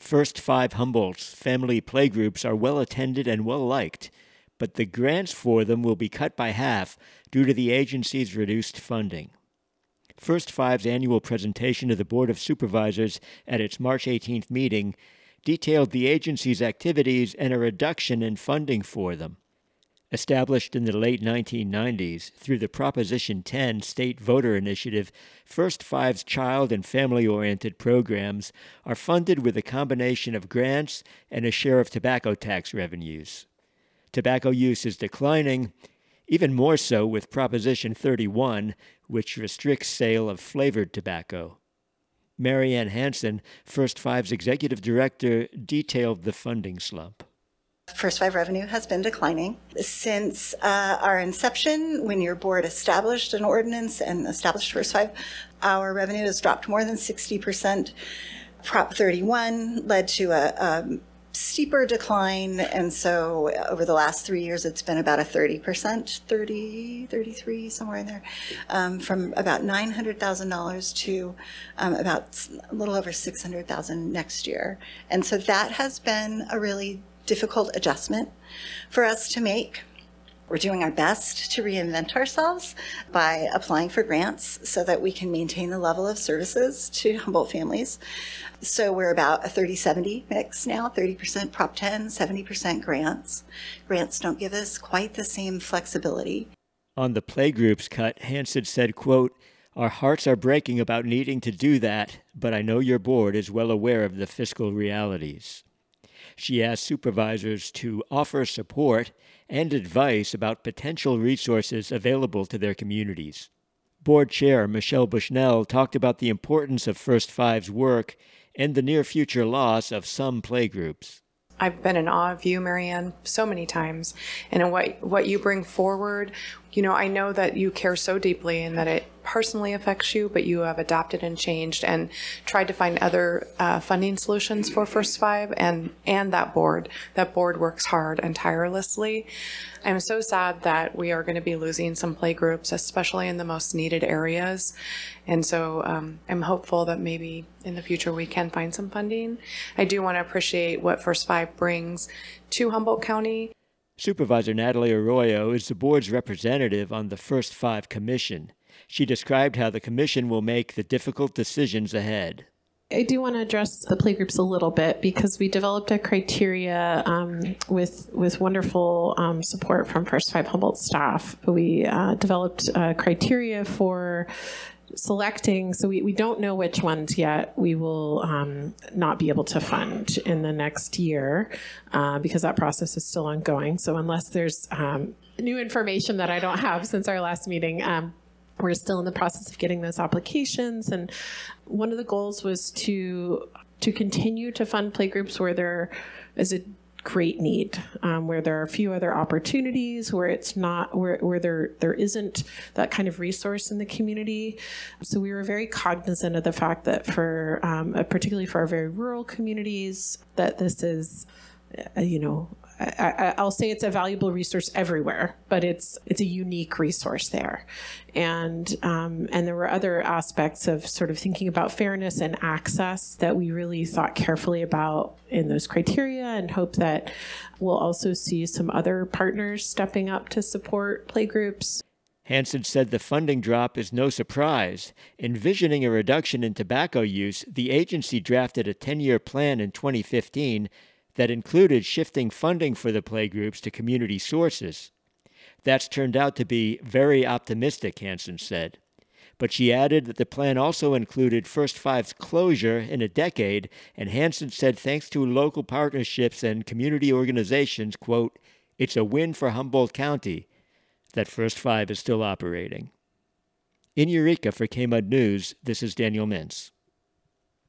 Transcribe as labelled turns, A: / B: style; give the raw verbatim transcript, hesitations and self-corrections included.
A: First Five Humboldt's family playgroups are well attended and well liked, but the grants for them will be cut by half due to the agency's reduced funding. First Five's annual presentation to the Board of Supervisors at its March eighteenth meeting detailed the agency's activities and a reduction in funding for them. Established in the late nineteen nineties through the Proposition ten state voter initiative, First Five's child and family-oriented programs are funded with a combination of grants and a share of tobacco tax revenues. Tobacco use is declining, even more so with Proposition thirty-one, which restricts sale of flavored tobacco. Marianne Hansen, First Five's executive director, detailed the funding slump.
B: First Five revenue has been declining since uh, our inception. When your board established an ordinance and established First Five, our revenue has dropped more than sixty percent. Prop thirty-one led to a, a steeper decline, and so over the last three years it's been about a thirty percent, thirty, thirty-three, somewhere in there, um, from about nine hundred thousand dollars to um, about a little over six hundred thousand dollars next year. And so that has been a really difficult adjustment for us to make. We're doing our best to reinvent ourselves by applying for grants so that we can maintain the level of services to Humboldt families. So we're about a thirty seventy mix now, thirty percent Prop ten, seventy percent grants. Grants don't give us quite the same flexibility.
A: On the playgroups cut, Hansen said, quote, "Our hearts are breaking about needing to do that, but I know your board is well aware of the fiscal realities." She asked supervisors to offer support and advice about potential resources available to their communities. Board Chair Michelle Bushnell talked about the importance of First Five's work and the near-future loss of some playgroups.
C: I've been in awe of you, Marianne, so many times, and in what, what you bring forward. You know, I know that you care so deeply and that it personally affects you, but you have adapted and changed and tried to find other uh, funding solutions for First Five, and, and that board. That board works hard and tirelessly. I'm so sad that we are going to be losing some playgroups, especially in the most needed areas. And so um, I'm hopeful that maybe in the future we can find some funding. I do want to appreciate what First Five brings to Humboldt County.
A: Supervisor Natalie Arroyo is the board's representative on the First Five Commission. She described how the commission will make the difficult decisions ahead.
D: I do want to address the playgroups a little bit because we developed a criteria um, with with wonderful um, support from First Five Humboldt staff. We uh, developed a criteria for selecting, so we, we don't know which ones yet we will um, not be able to fund in the next year uh, because that process is still ongoing. So unless there's um, new information that I don't have since our last meeting, um, we're still in the process of getting those applications. And one of the goals was to to continue to fund playgroups where there is a great need, um, where there are a few other opportunities, where it's not, where, where there there isn't that kind of resource in the community. So we were very cognizant of the fact that for, um, particularly for our very rural communities, that this is, uh, you know, I, I'll say it's a valuable resource everywhere, but it's it's a unique resource there. And um, and there were other aspects of sort of thinking about fairness and access that we really thought carefully about in those criteria, and hope that we'll also see some other partners stepping up to support playgroups.
A: Hansen said the funding drop is no surprise. Envisioning a reduction in tobacco use, the agency drafted a ten-year plan in twenty fifteen that included shifting funding for the playgroups to community sources. That's turned out to be very optimistic, Hansen said. But she added that the plan also included First Five's closure in a decade, and Hansen said thanks to local partnerships and community organizations, quote, "It's a win for Humboldt County that First Five is still operating." In Eureka for K M U D News, this is Daniel Mintz.